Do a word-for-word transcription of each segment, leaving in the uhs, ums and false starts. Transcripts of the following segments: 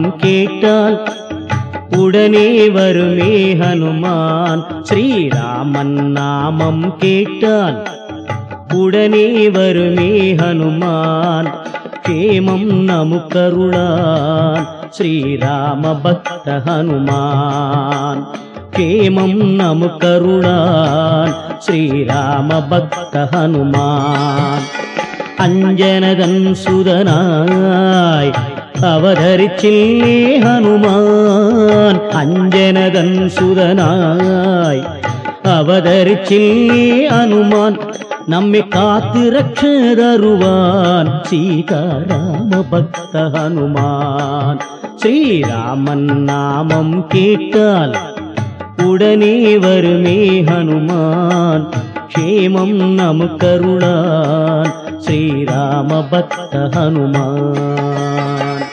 கேட்டால் உடனே வருமே ஹனுமான். ஸ்ரீராமன் நாமம் கேட்டால் உடனே வருமே ஹனுமான். கேமம் நமக்கருளான் ஸ்ரீராம பக்த ஹனுமான். கேமம் நமக்கருளான் ஸ்ரீராம பக்த ஹனுமான். அஞ்சனதன் சுதனாய் அவதரிச்சில்லே ஹனுமான். அஞ்சனதன் சுதனாய் அவதரிச்சில்லே ஹனுமான். நம்மை காத்து ரட்ச தருவான் சீதாராம பக்த ஹனுமான். ஸ்ரீராமன் நாமம் கேட்டால் உடனே வருமே ஹனுமான். கேமம் நமக்கருளான் ஸ்ரீராம பக்த ஹனுமான்.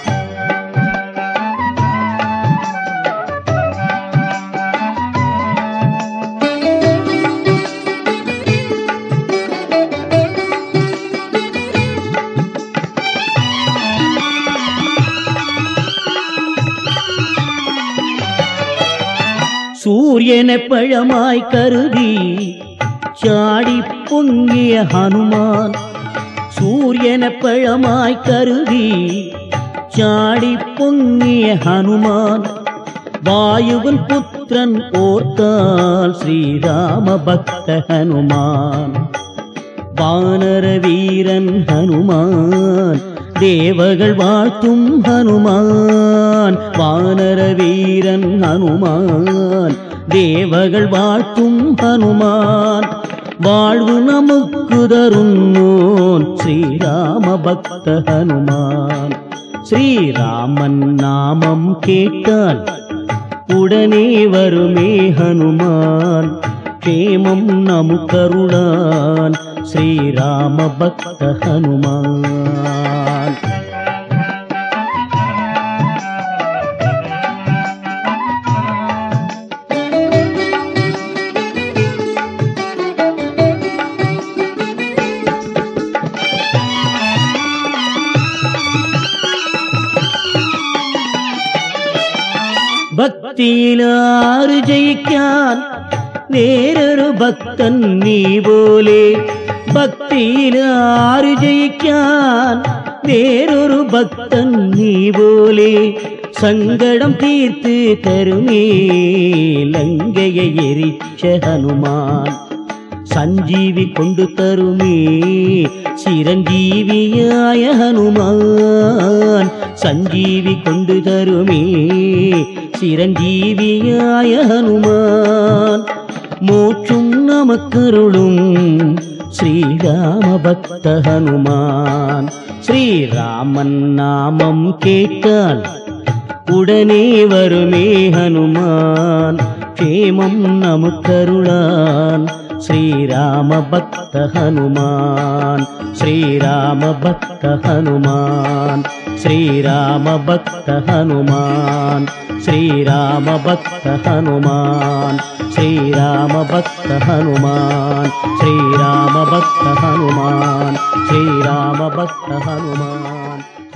சூரியனை பழமாய் கருதி சாடி பொங்கிய ஹனுமான். சூரியனை பழமாய் கருதி சாடி பொங்கிய ஹனுமான். வாயுவின் புத்திரன் ஓர்த்தால் ஸ்ரீராம பக்த ஹனுமான். வானர வீரன் ஹனுமான் தேவர்கள் வாழ்த்தும் ஹனுமான். வானர வீரன் ஹனுமான் தேவர்கள் வாழ்த்தும் ஹனுமான். வாழ்வு நமக்கு தருன்னோன் ஸ்ரீராம பக்த ஹனுமான். ஸ்ரீராமன் நாமம் கேட்டால் உடனே வருமே ஹனுமான். கேமம் நமக்கருளான் ஸ்ரீராம பக்த ஹனுமான். பக்தியிலாறு ஜெயிக்கான் வேறொரு பக்தன் நீ போலே. பக்தியிலாறு ஜெயிக்கான் வேறொரு பக்தன் நீ போலே. சங்கடம் தீர்த்து தருமே லங்கையை எரிச்ச ஹனுமான். சஞ்சீவி கொண்டு தருமே சிரஞ்சீவியாய ஹனுமான். சஞ்சீவி கொண்டு தருமே சிரஞ்சீவியாய ஹனுமான். மோட்சும் நமக்கருளும் ஸ்ரீராம பக்த ஹனுமான். ஸ்ரீராமன் நாமம் கேட்டால் உடனே வருமே ஹனுமான். கேமம் நமக்கருளான் ஸ்ரீராம பக்த ஹனுமான். ஸ்ரீராம பக்த ஹனுமான். ஸ்ரீராம பக்த ஹனுமான். ஸ்ரீராம பக்த ஹனுமான். ஸ்ரீராம பக்த ஹனுமான். ஸ்ரீராம பக்த ஹனுமான். ஸ்ரீராம பக்த ஹனுமான்.